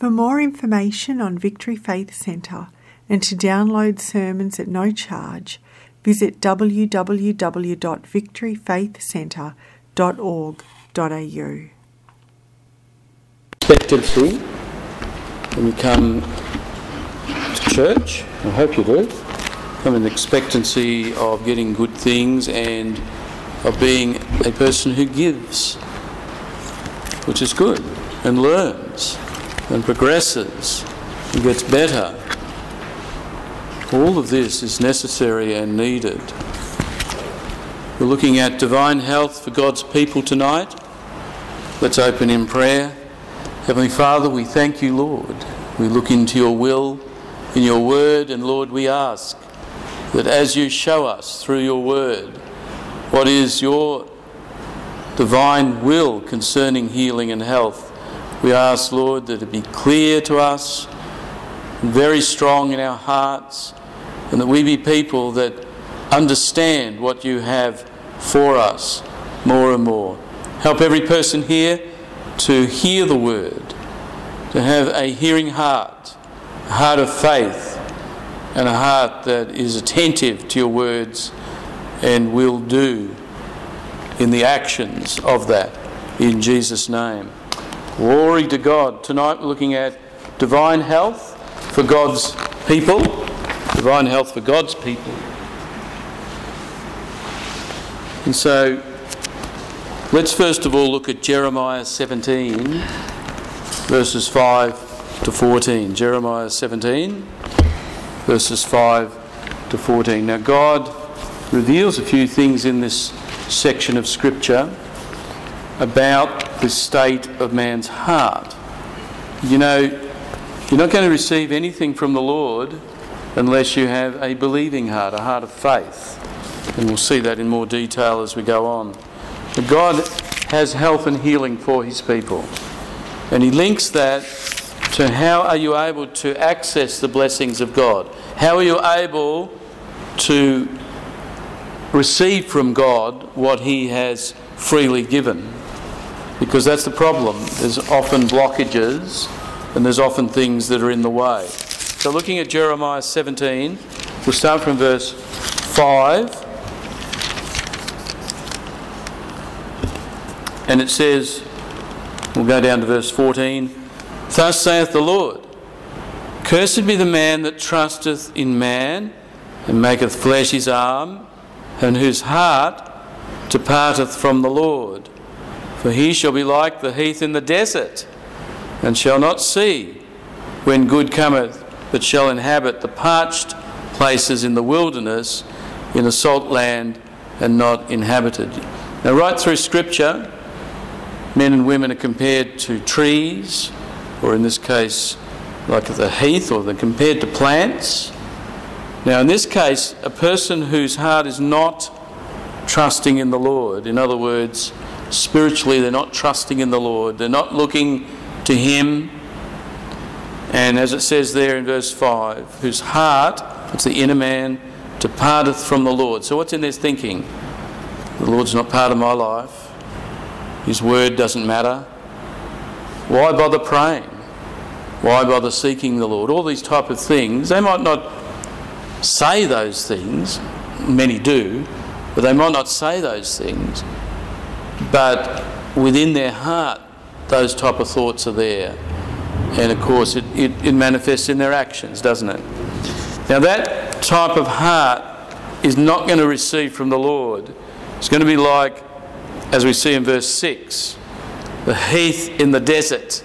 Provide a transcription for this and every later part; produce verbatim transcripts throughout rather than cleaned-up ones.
For more information on Victory Faith Centre and to download sermons at no charge, visit w w w dot victory faith centre dot org dot a u. Expectancy when you come to church, I hope you do, come in expectancy of getting good things and of being a person who gives, which is good, and learns and progresses and gets better. All of this is necessary and needed. We're looking at divine health for God's people tonight. Let's open in prayer. Heavenly Father, we thank you, Lord. We look into your will, in your word, and Lord, we ask that as you show us through your word what is your divine will concerning healing and health, we ask, Lord, that it be clear to us, and very strong in our hearts, and that we be people that understand what you have for us more and more. Help every person here to hear the word, to have a hearing heart, a heart of faith, and a heart that is attentive to your words and will do in the actions of that, in Jesus' name. Glory to God. Tonight we're looking at divine health for God's people. Divine health for God's people. And so, let's first of all look at Jeremiah seventeen, verses five to fourteen. Jeremiah seventeen, verses five to fourteen. Now God reveals a few things in this section of Scripture about the state of man's heart. You know, you're not going to receive anything from the Lord unless you have a believing heart, a heart of faith. And we'll see that in more detail as we go on. But God has health and healing for his people. And he links that to how are you able to access the blessings of God? How are you able to receive from God what he has freely given? Because that's the problem. There's often blockages and there's often things that are in the way. So looking at Jeremiah seventeen, we'll start from verse five. And it says, we'll go down to verse fourteen. Thus saith the Lord, Cursed be the man that trusteth in man, and maketh flesh his arm, and whose heart departeth from the Lord. For he shall be like the heath in the desert, and shall not see when good cometh, but shall inhabit the parched places in the wilderness, in a salt land, and not inhabited. Now right through Scripture, men and women are compared to trees, or in this case, like the heath, or they're compared to plants. Now in this case, a person whose heart is not trusting in the Lord, in other words, spiritually they're not trusting in the Lord, they're not looking to him, and as it says there in verse five, whose heart, that's the inner man, departeth from the Lord. So what's in their thinking? The Lord's not part of my life. His word doesn't matter. Why bother praying? Why bother seeking the Lord? All these type of things. They might not say those things. Many do. But they might not say those things. But within their heart, those type of thoughts are there. And of course, it, it, it manifests in their actions, doesn't it? Now that type of heart is not going to receive from the Lord. It's going to be like, as we see in verse six, the heath in the desert.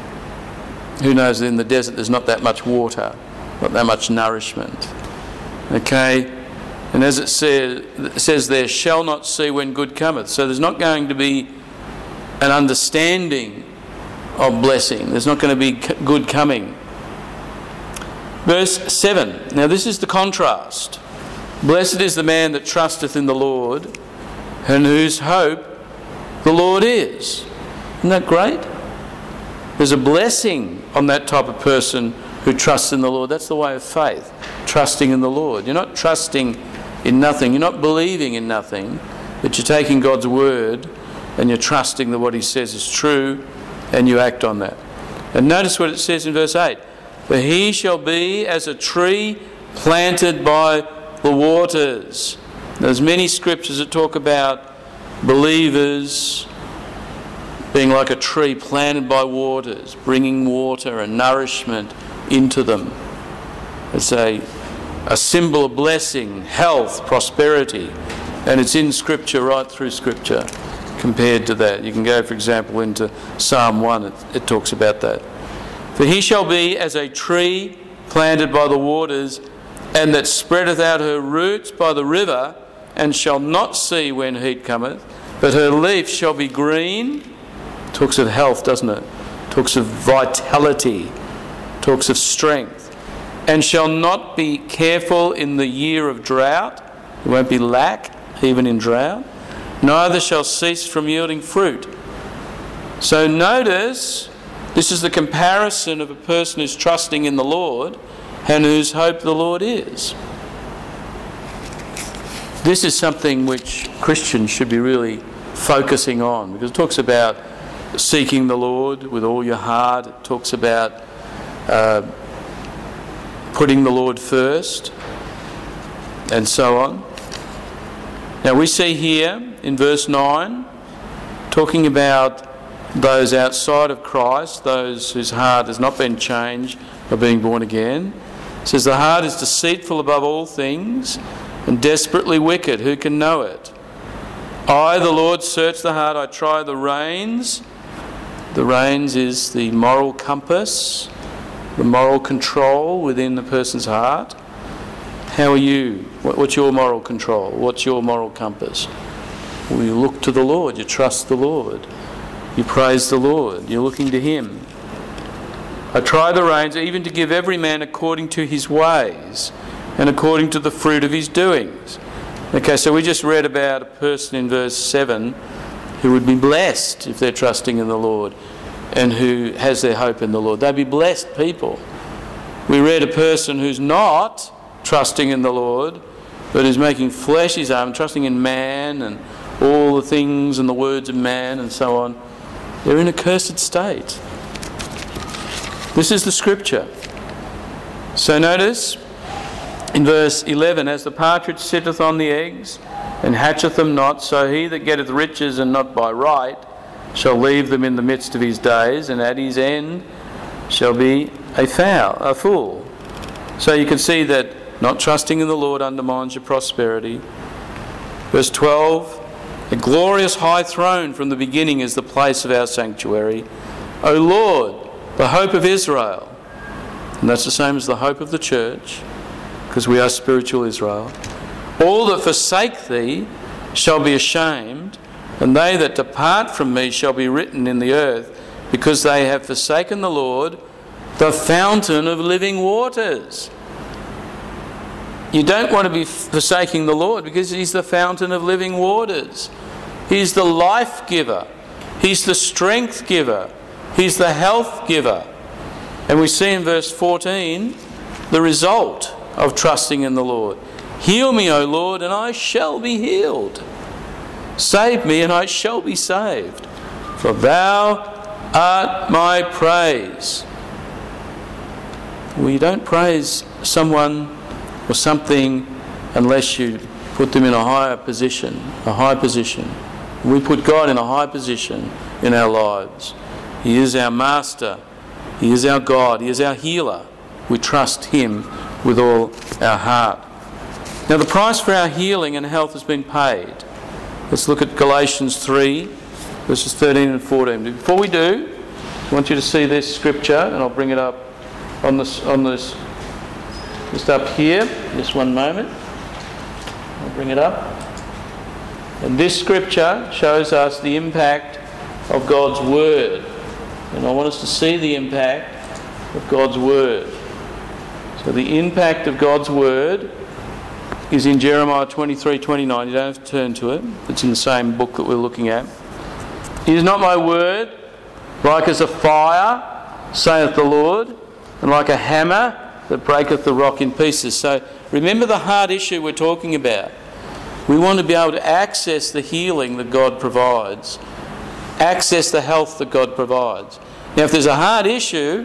Who knows that in the desert there's not that much water, not that much nourishment. Okay? And as it says, it says there, shall not see when good cometh. So there's not going to be an understanding of blessing. There's not going to be good coming. Verse seven. Now this is the contrast. Blessed is the man that trusteth in the Lord, and whose hope the Lord is. Isn't that great? There's a blessing on that type of person who trusts in the Lord. That's the way of faith, trusting in the Lord. You're not trusting in nothing. You're not believing in nothing, but you're taking God's word and you're trusting that what he says is true and you act on that. And notice what it says in verse eight. For he shall be as a tree planted by the waters. There's many scriptures that talk about believers being like a tree planted by waters, bringing water and nourishment into them. It's a, a symbol of blessing, health, prosperity, and it's in Scripture, right through Scripture, compared to that. You can go, for example, into Psalm one, it, it talks about that. For he shall be as a tree planted by the waters, and that spreadeth out her roots by the river, and shall not see when heat cometh, but her leaf shall be green. Talks of health, doesn't it? Talks of vitality, talks of strength. And shall not be careful in the year of drought. There won't be lack, even in drought. Neither shall cease from yielding fruit. So notice, this is the comparison of a person who's trusting in the Lord and whose hope the Lord is. This is something which Christians should be really focusing on, because it talks about seeking the Lord with all your heart. It talks about uh, putting the Lord first, and so on. Now we see here in verse nine, talking about those outside of Christ, those whose heart has not been changed by being born again. It says, the heart is deceitful above all things and desperately wicked. Who can know it? I, the Lord, search the heart. I try the reins. The reins is the moral compass, the moral control within the person's heart. How are you? What's your moral control? What's your moral compass? Well, you look to the Lord. You trust the Lord. You praise the Lord. You're looking to Him. I try the reins, even to give every man according to his ways and according to the fruit of his doings. Okay, so we just read about a person in verse seven who would be blessed if they're trusting in the Lord and who has their hope in the Lord. They'd be blessed people. We read a person who's not trusting in the Lord, but is making flesh his arm, trusting in man and all the things and the words of man and so on. They're in a cursed state. This is the Scripture. So notice in verse eleven, as the partridge sitteth on the eggs and hatcheth them not, so he that getteth riches and not by right shall leave them in the midst of his days, and at his end shall be a foul, a fool. So you can see that not trusting in the Lord undermines your prosperity. Verse twelve, a glorious high throne from the beginning is the place of our sanctuary. O Lord, the hope of Israel. And that's the same as the hope of the church, because we are spiritual Israel. All that forsake thee shall be ashamed, and they that depart from me shall be written in the earth, because they have forsaken the Lord, the fountain of living waters. You don't want to be forsaking the Lord, because He's the fountain of living waters. He's the life giver. He's the strength giver. He's the health giver. And we see in verse fourteen the result of trusting in the Lord. Heal me, O Lord, and I shall be healed. Save me, and I shall be saved. For thou art my praise. Well, you don't praise someone or something unless you put them in a higher position, a high position. We put God in a high position in our lives. He is our master. He is our God. He is our healer. We trust Him with all our heart. Now the price for our healing and health has been paid. Let's look at Galatians three, verses thirteen and fourteen. Before we do, I want you to see this scripture, and I'll bring it up on this, on this, just up here. Just one moment. I'll bring it up. And this scripture shows us the impact of God's Word. And I want us to see the impact of God's Word. So the impact of God's Word is in Jeremiah twenty-three twenty-nine. You don't have to turn to it. It's in the same book that we're looking at. Is not my word like as a fire, saith the Lord, and like a hammer that breaketh the rock in pieces? So remember the hard issue we're talking about. We want to be able to access the healing that God provides, access the health that God provides. Now, if there's a hard issue,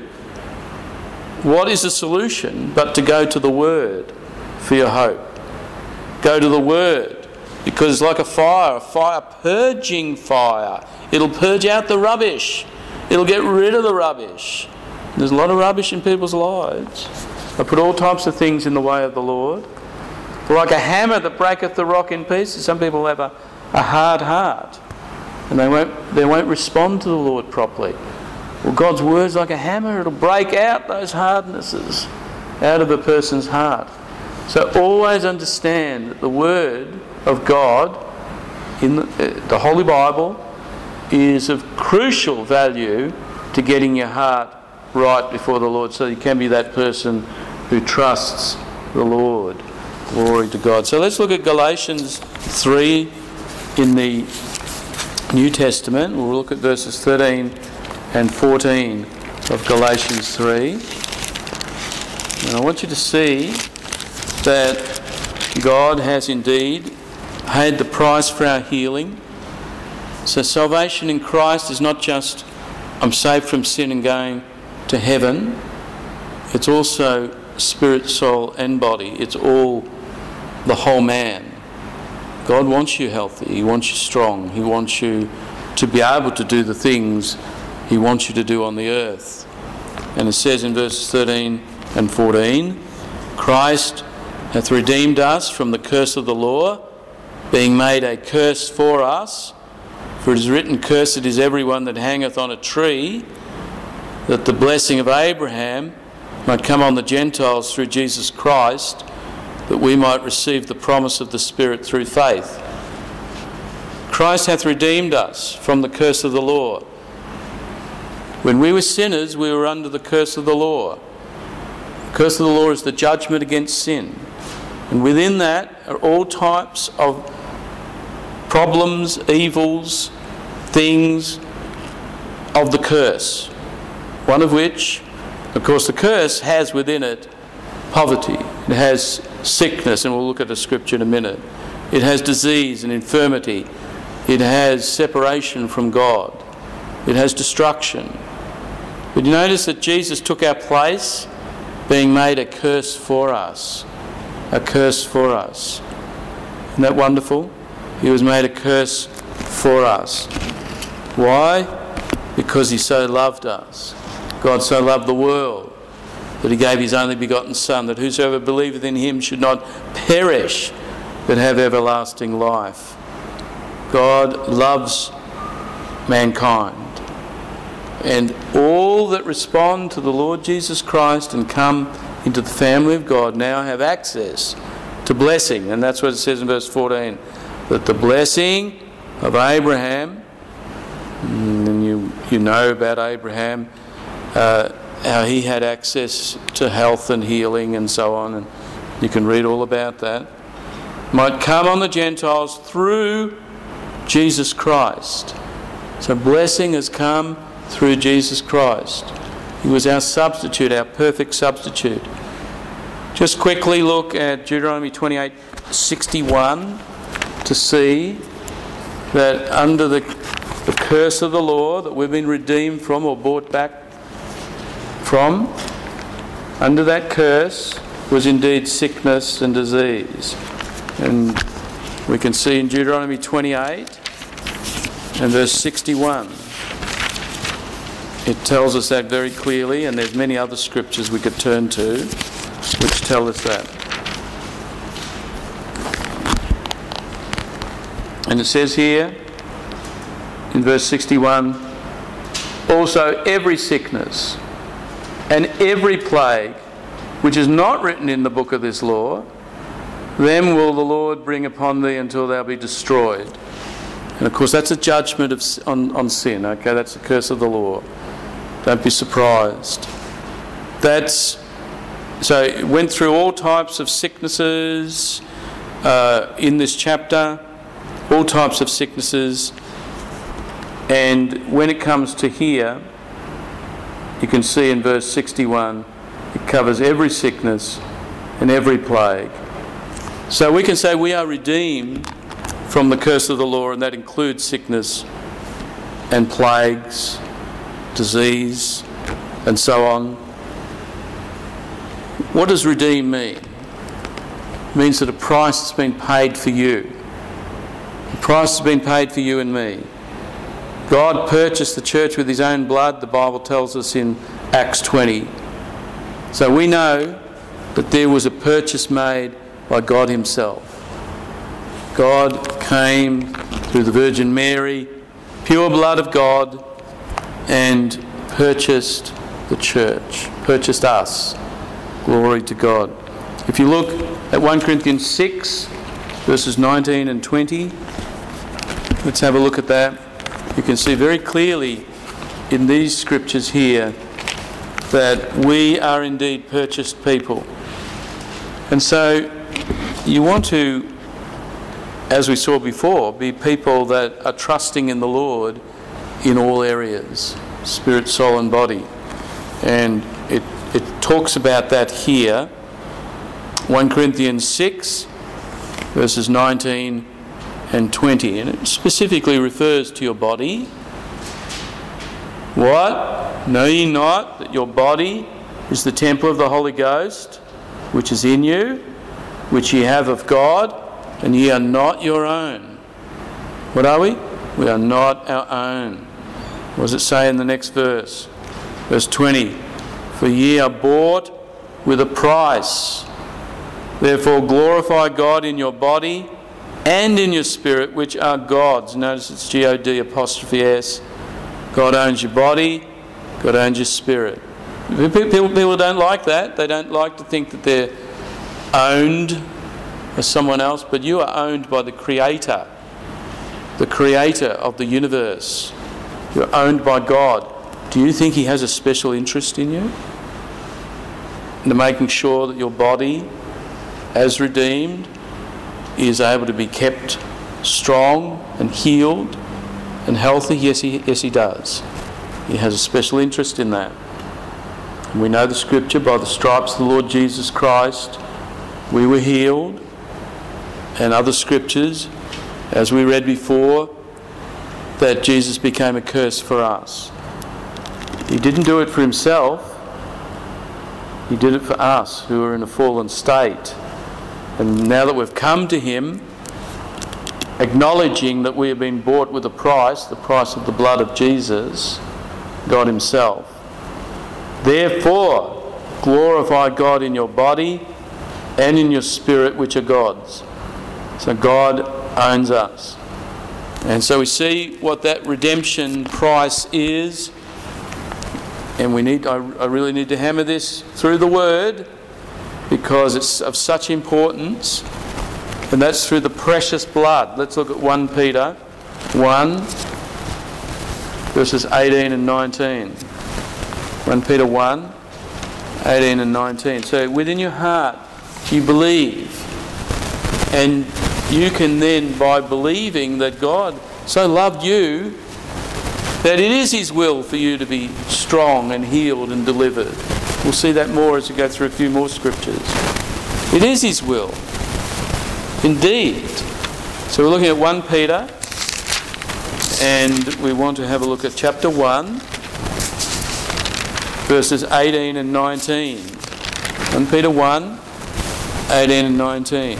what is the solution but to go to the Word for your hope? Go to the Word, because it's like a fire, a fire purging fire. It'll purge out the rubbish. It'll get rid of the rubbish. There's a lot of rubbish in people's lives. I put all types of things in the way of the Lord. Like a hammer that breaketh the rock in pieces. Some people have a, a hard heart, and they won't they won't respond to the Lord properly. Well, God's word's like a hammer. It'll break out those hardnesses out of a person's heart. So always understand that the Word of God in the, uh, the Holy Bible is of crucial value to getting your heart right before the Lord, so you can be that person who trusts the Lord. Glory to God. So let's look at Galatians three in the New Testament. We'll look at verses thirteen and fourteen of Galatians three. And I want you to see that God has indeed paid the price for our healing. So salvation in Christ is not just I'm saved from sin and going to heaven. It's also spirit, soul and body. It's all the whole man. God wants you healthy. He wants you strong. He wants you to be able to do the things He wants you to do on the earth. And it says in verses thirteen and fourteen, Christ hath redeemed us from the curse of the law, being made a curse for us. For it is written, Cursed is everyone that hangeth on a tree, that the blessing of Abraham might come on the Gentiles through Jesus Christ, that we might receive the promise of the Spirit through faith. Christ hath redeemed us from the curse of the law. When we were sinners, we were under the curse of the law. The curse of the law is the judgment against sin. And within that are all types of problems, evils, things of the curse. One of which, of course, the curse has within it poverty. It has sickness, and we'll look at a scripture in a minute. It has disease and infirmity. It has separation from God. It has destruction. But you notice that Jesus took our place, being made a curse for us. A curse for us. Isn't that wonderful? He was made a curse for us. Why? Because He so loved us. God so loved the world that He gave His only begotten Son, that whosoever believeth in Him should not perish, but have everlasting life. God loves mankind. And all that respond to the Lord Jesus Christ and come into the family of God now have access to blessing. And that's what it says in verse fourteen, that the blessing of Abraham, and you, you know about Abraham, uh, how he had access to health and healing and so on, and you can read all about that, might come on the Gentiles through Jesus Christ. So blessing has come through Jesus Christ. He was our substitute, our perfect substitute. Just quickly look at Deuteronomy twenty-eight sixty-one to see that under the, the curse of the law that we've been redeemed from or bought back from, under that curse was indeed sickness and disease. And we can see in Deuteronomy twenty-eight and verse sixty-one, it tells us that very clearly, and there's many other scriptures we could turn to which tell us that. And it says here in verse sixty-one, also every sickness and every plague which is not written in the book of this law, them will the Lord bring upon thee until thou be destroyed. And of course that's a judgment of, on, on sin. Okay, that's the curse of the law. Don't be surprised. That's so it went through all types of sicknesses uh, in this chapter, all types of sicknesses, and when it comes to here, you can see in verse sixty-one, it covers every sickness and every plague. So we can say we are redeemed from the curse of the law, and that includes sickness and plagues disease, and so on. What does redeem mean? It means that a price has been paid for you. A price has been paid for you and me. God purchased the church with his own blood, the Bible tells us in Acts twenty. So we know that there was a purchase made by God himself. God came through the Virgin Mary, pure blood of God, and purchased the church, purchased us. Glory to God. If you look at First Corinthians six, verses nineteen and twenty, let's have a look at that. You can see very clearly in these scriptures here that we are indeed purchased people. And so you want to, as we saw before, be people that are trusting in the Lord in all areas, spirit, soul and body. And it, it talks about that here. First Corinthians six, verses nineteen and twenty. And it specifically refers to your body. What? Know ye not that your body is the temple of the Holy Ghost, which is in you, which ye have of God, and ye are not your own. What are we? We are not our own. What does it say in the next verse? Verse twenty. For ye are bought with a price. Therefore glorify God in your body and in your spirit, which are God's. Notice it's G O D apostrophe S. God owns your body, God owns your spirit. People, people don't like that. They don't like to think that they're owned by someone else, but you are owned by the Creator, the Creator of the universe. You're owned by God. Do you think he has a special interest in you? In making sure that your body, as redeemed, is able to be kept strong and healed and healthy? Yes, he, yes, he does. He has a special interest in that. And we know the scripture, by the stripes of the Lord Jesus Christ, we were healed. And other scriptures, as we read before, that Jesus became a curse for us. He didn't do it for himself. He did it for us who are in a fallen state. And now that we've come to him, acknowledging that we have been bought with a price, the price of the blood of Jesus, God himself. Therefore, glorify God in your body and in your spirit, which are God's. So God owns us. And so we see what that redemption price is. And we need, I, I really need to hammer this through the Word, because it's of such importance, and that's through the precious blood. Let's look at First Peter one, verses eighteen and nineteen. First Peter one, eighteen and nineteen. So within your heart you believe, and you can then, by believing that God so loved you that it is his will for you to be strong and healed and delivered. We'll see that more as we go through a few more scriptures. It is his will. Indeed. So we're looking at First Peter, and we want to have a look at chapter one, verses eighteen and nineteen. First Peter one, eighteen and nineteen.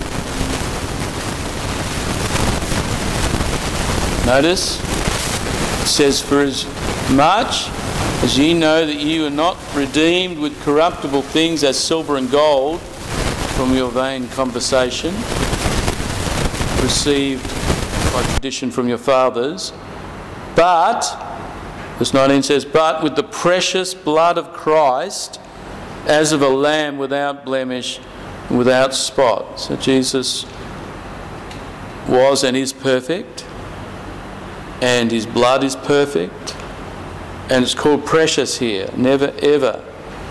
Notice, it says, for as much as ye know that ye were not redeemed with corruptible things as silver and gold from your vain conversation, received by tradition from your fathers, but, verse nineteen says, but with the precious blood of Christ, as of a lamb without blemish and without spot. So Jesus was and is perfect, and his blood is perfect. And it's called precious here. Never ever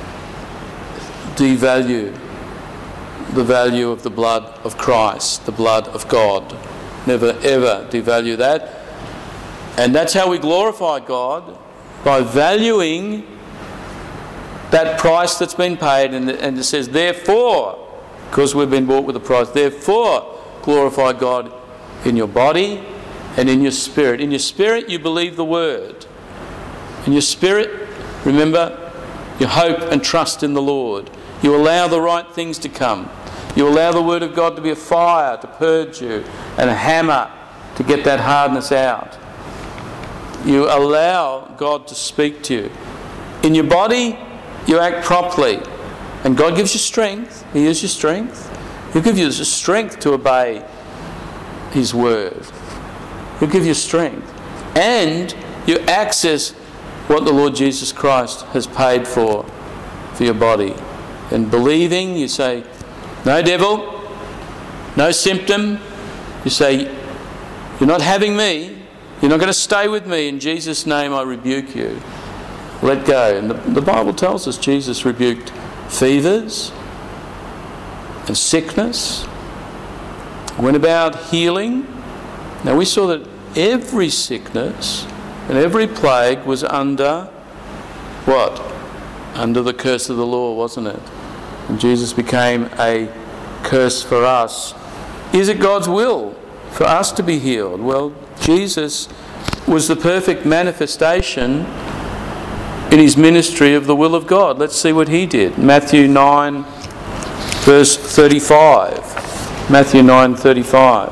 devalue the value of the blood of Christ, the blood of God. Never ever devalue that. And that's how we glorify God, by valuing that price that's been paid. And, and it says, therefore, because we've been bought with a price, therefore glorify God in your body and in your spirit. In your spirit you believe the word. And your spirit, remember, you hope and trust in the Lord. You allow the right things to come. You allow the Word of God to be a fire to purge you and a hammer to get that hardness out. You allow God to speak to you. In your body, you act properly. And God gives you strength. He is your strength. He'll give you the strength to obey His Word. He'll give you strength. And you access what the Lord Jesus Christ has paid for, for your body. And believing, you say, no devil, no symptom. You say, you're not having me. You're not going to stay with me. In Jesus' name I rebuke you. Let go. And the, the Bible tells us Jesus rebuked fevers and sickness. Went about healing. Now we saw that every sickness and every plague was under what? Under the curse of the law, wasn't it? And Jesus became a curse for us. Is it God's will for us to be healed? Well, Jesus was the perfect manifestation in His ministry of the will of God. Let's see what He did. Matthew nine, verse thirty-five. Matthew nine, thirty-five.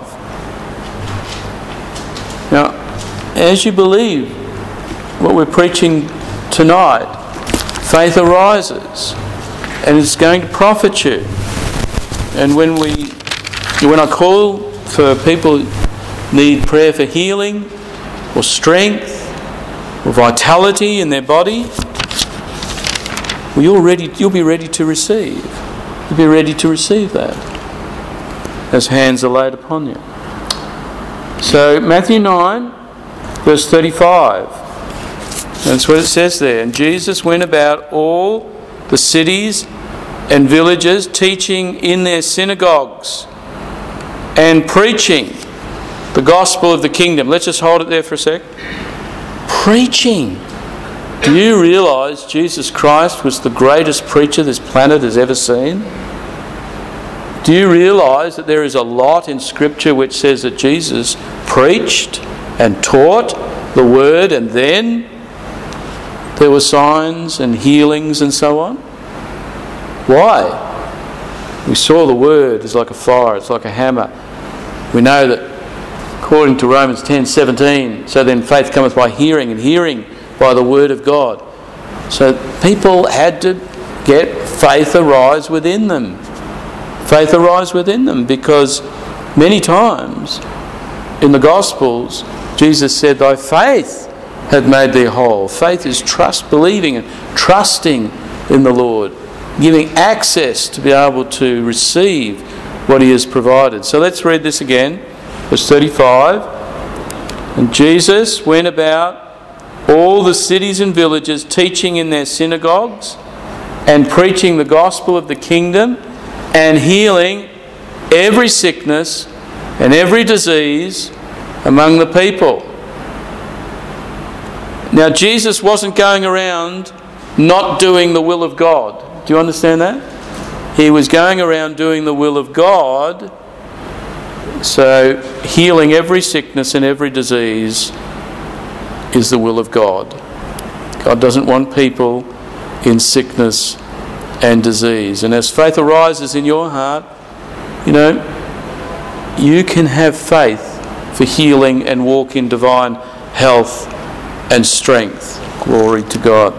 Now, as you believe what we're preaching tonight, faith arises and it's going to profit you. And when we, when I call for people who need prayer for healing or strength or vitality in their body, well, you're ready, you'll be ready to receive. You'll be ready to receive that as hands are laid upon you. So Matthew nine, verse thirty-five. That's what it says there. And Jesus went about all the cities and villages, teaching in their synagogues and preaching the gospel of the kingdom. Let's just hold it there for a sec. Preaching. Do you realise Jesus Christ was the greatest preacher this planet has ever seen? Do you realise that there is a lot in Scripture which says that Jesus preached and taught the Word, and then there were signs and healings and so on? Why? We saw the Word is like a fire, it's like a hammer. We know that according to Romans ten seventeen, so then faith cometh by hearing, and hearing by the Word of God. So people had to get faith arise within them. Faith arise within them, because many times in the Gospels Jesus said, thy faith hath made thee whole. Faith is trust, believing and trusting in the Lord, giving access to be able to receive what He has provided. So let's read this again, verse thirty-five. And Jesus went about all the cities and villages, teaching in their synagogues and preaching the gospel of the kingdom and healing every sickness and every disease among the people. Now, Jesus wasn't going around not doing the will of God. Do you understand that? He was going around doing the will of God, so healing every sickness and every disease is the will of God. God doesn't want people in sickness and disease. And as faith arises in your heart, you know, you can have faith for healing and walk in divine health and strength. Glory to God.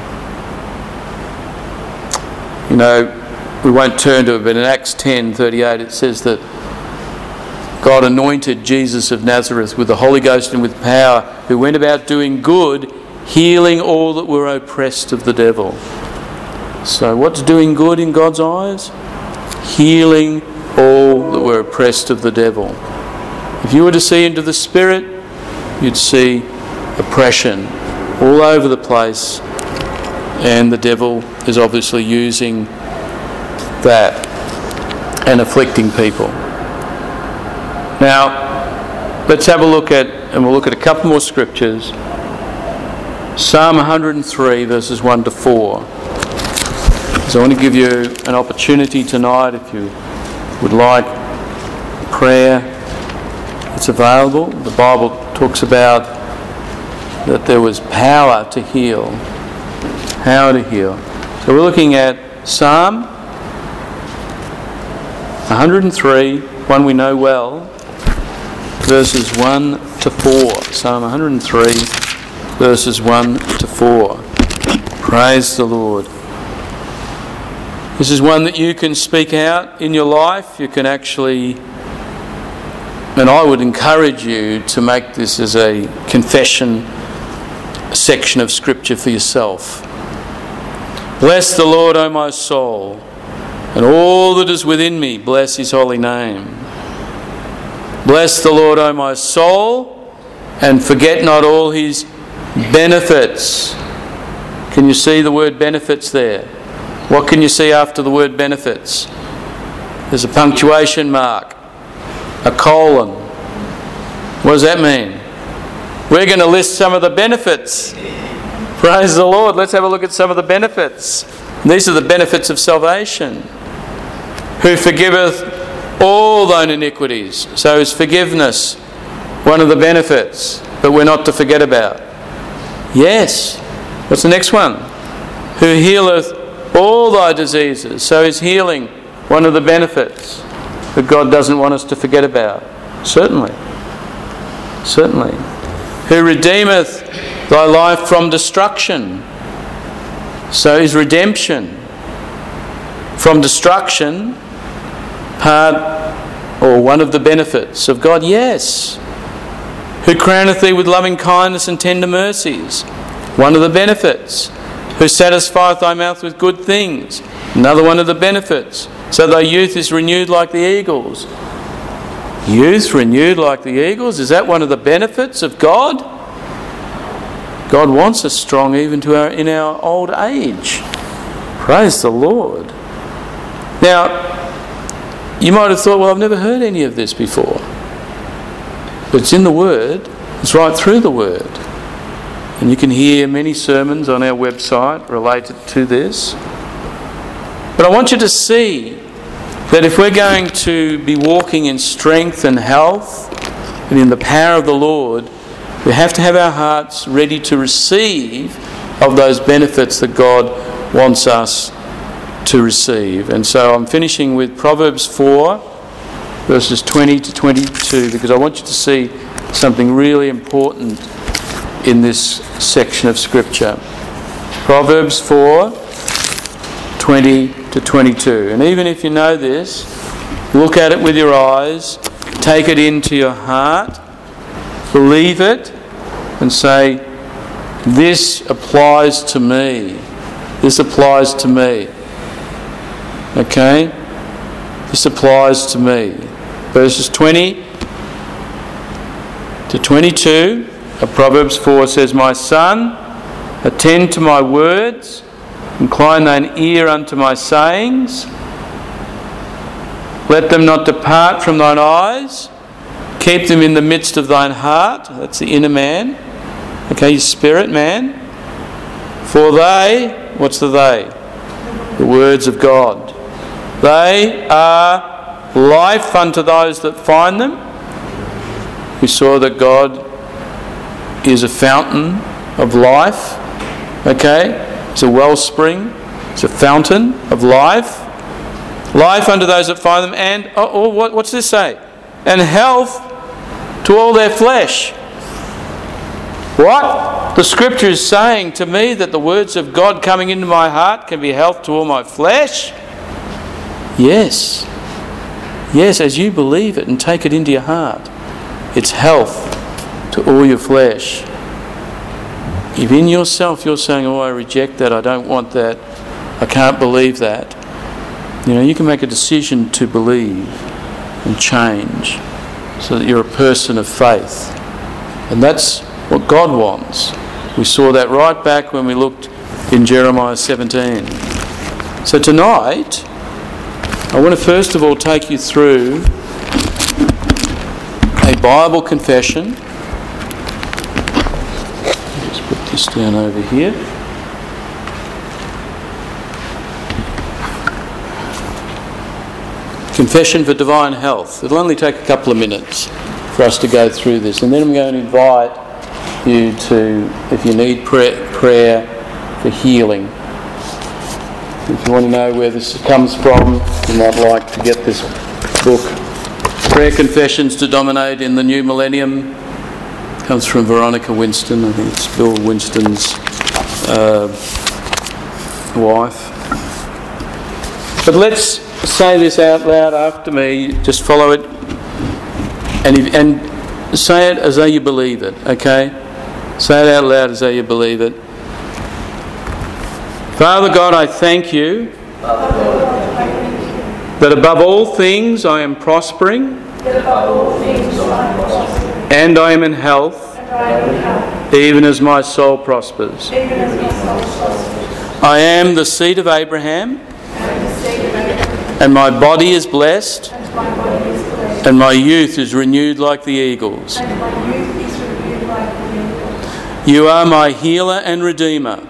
You know, we won't turn to it, but in Acts ten thirty-eight it says that God anointed Jesus of Nazareth with the Holy Ghost and with power, who went about doing good, healing all that were oppressed of the devil. So what's doing good in God's eyes? Healing all that were oppressed of the devil. If you were to see into the Spirit, you'd see oppression all over the place, and the devil is obviously using that and afflicting people. Now, let's have a look at, and we'll look at a couple more scriptures. Psalm one hundred three, verses one to four. So I want to give you an opportunity tonight, if you would like prayer, it's available. The Bible talks about that there was power to heal. Power to heal. So we're looking at Psalm one hundred and three, one we know well, verses one to four. Psalm one hundred and three, verses one to four. Praise the Lord. This is one that you can speak out in your life. You can actually, and I would encourage you to make this as a confession section of Scripture for yourself. Bless the Lord, O my soul, and all that is within me, bless his holy name. Bless the Lord, O my soul, and forget not all his benefits. Can you see the word benefits there? What can you see after the word benefits? There's a punctuation mark, a colon. What does that mean? We're going to list some of the benefits. Praise the Lord. Let's have a look at some of the benefits. These are the benefits of salvation. Who forgiveth all thine iniquities. So is forgiveness one of the benefits that we're not to forget about? Yes. What's the next one? Who healeth all thy diseases. So is healing one of the benefits that God doesn't want us to forget about? Certainly. Certainly. Who redeemeth thy life from destruction. So is redemption from destruction part or one of the benefits of God? Yes. Who crowneth thee with loving kindness and tender mercies. One of the benefits. Who satisfieth thy mouth with good things. Another one of the benefits. So thy youth is renewed like the eagles. Youth renewed like the eagles? Is that one of the benefits of God? God wants us strong even to our, in our old age. Praise the Lord. Now, you might have thought, well, I've never heard any of this before. But it's in the Word. It's right through the Word. And you can hear many sermons on our website related to this. But I want you to see that if we're going to be walking in strength and health and in the power of the Lord, we have to have our hearts ready to receive of those benefits that God wants us to receive. And so I'm finishing with Proverbs four, verses twenty to twenty-two, because I want you to see something really important in this section of Scripture. Proverbs four, twenty to twenty-two. And even if you know this, look at it with your eyes, take it into your heart, believe it, and say, this applies to me. This applies to me. Okay? This applies to me. Verses twenty to twenty-two of Proverbs four says, my son, attend to my words, incline thine ear unto my sayings. Let them not depart from thine eyes. Keep them in the midst of thine heart. That's the inner man. Okay, your spirit man. For they, what's the they? The words of God. They are life unto those that find them. We saw that God is a fountain of life. Okay? It's a wellspring. It's a fountain of life. Life unto those that find them. And, oh, oh what, what's this say? And health to all their flesh. What? The Scripture is saying to me that the words of God coming into my heart can be health to all my flesh? Yes. Yes, as you believe it and take it into your heart, it's health to all your flesh. If in yourself you're saying, oh, I reject that, I don't want that, I can't believe that, you know, you can make a decision to believe and change so that you're a person of faith. And that's what God wants. We saw that right back when we looked in Jeremiah seventeen. So tonight, I want to first of all take you through a Bible confession. Just put this down over here. Confession for divine health. It'll only take a couple of minutes for us to go through this, and then I'm going to invite you to, if you need prayer, prayer for healing. If you want to know where this comes from, you might like to get this book, Prayer Confessions to Dominate in the New Millennium. It comes from Veronica Winston. I think it's Bill Winston's uh, wife. But let's say this out loud after me. Just follow it and, if, and say it as though you believe it, okay? Say it out loud as though you believe it. Father God, I thank you that above all things I am prospering and I am in health, even as my soul prospers. I am the seed of Abraham, and my body is blessed, and my youth is renewed like the eagles. You are my healer and redeemer,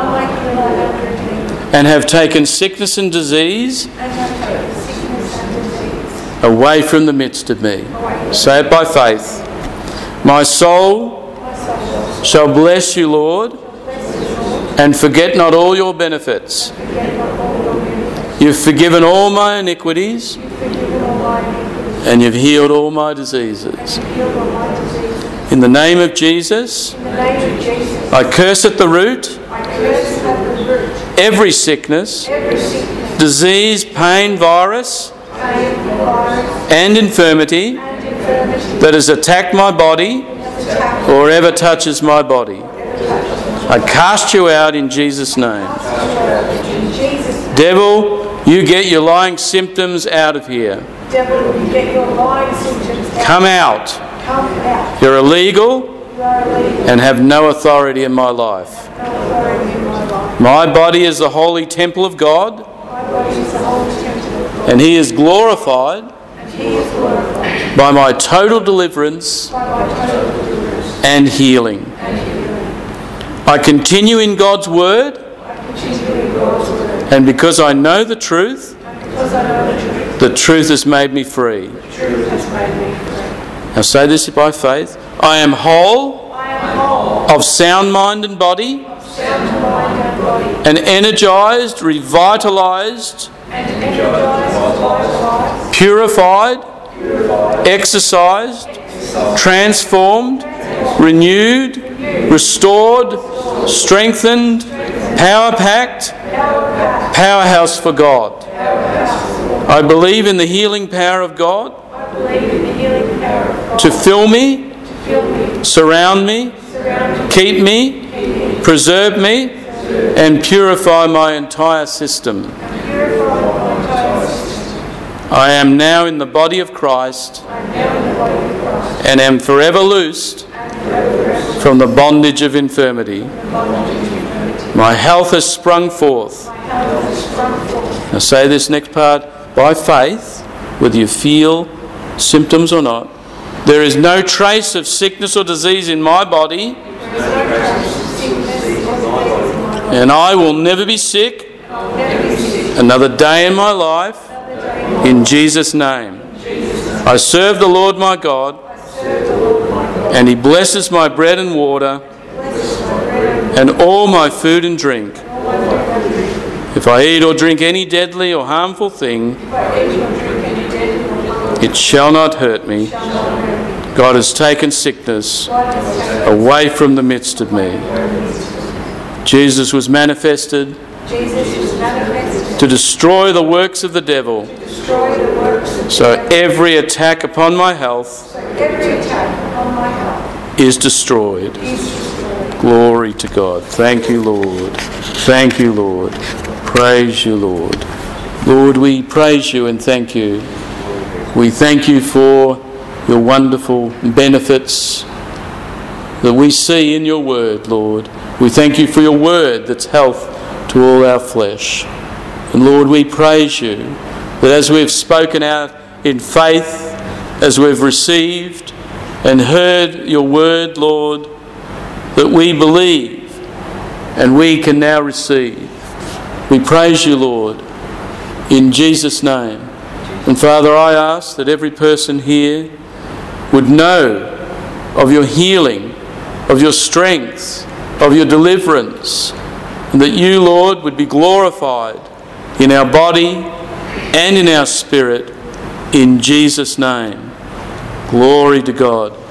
and have taken sickness and disease away from the midst of me. Say it by faith. My soul shall bless you, Lord, and forget not all your benefits. You've forgiven all my iniquities, and you've healed all my diseases. In the name of Jesus, I curse at the root every sickness, disease, pain, virus, and infirmity that has attacked my body or ever touches my body. I cast you out in Jesus' name. Devil, you get your lying symptoms out of here. Come out. You're illegal and have no authority in my life. My body is the holy temple of God, and He is glorified by my total deliverance and healing. I continue in God's Word, and because I know the truth, the truth has made me free. Now say this by faith. I am whole, of sound mind and body, and energized, revitalized, purified, exercised, transformed, renewed, restored, strengthened, power-packed, powerhouse for God. I believe in the healing power of God to fill me, surround me, keep me, preserve me, and purify my entire system. I am now in the body of Christ and am forever loosed from the bondage of infirmity. My health has sprung forth. Now say this next part by faith, whether you feel symptoms or not. There is no trace of sickness or disease in my body, and I will never be sick another day in my life. In Jesus' name. I serve the Lord my God, and He blesses my bread and water and all my food and drink. If I eat or drink any deadly or harmful thing, it shall not hurt me. God has taken sickness away from the midst of me. Jesus was manifested to destroy the works of the devil. So every attack upon my health is destroyed. Glory to God. Thank you, Lord. Thank you, Lord. Praise you, Lord. Lord, we praise you and thank you. We thank you for your wonderful benefits that we see in your word, Lord. We thank you for your word that's health to all our flesh. And Lord, we praise you that as we've spoken out in faith, as we've received and heard your word, Lord, that we believe and we can now receive. We praise you, Lord, in Jesus' name. And Father, I ask that every person here would know of your healing of your strength, of your deliverance, and that you, Lord, would be glorified in our body and in our spirit, in Jesus' name. Glory to God.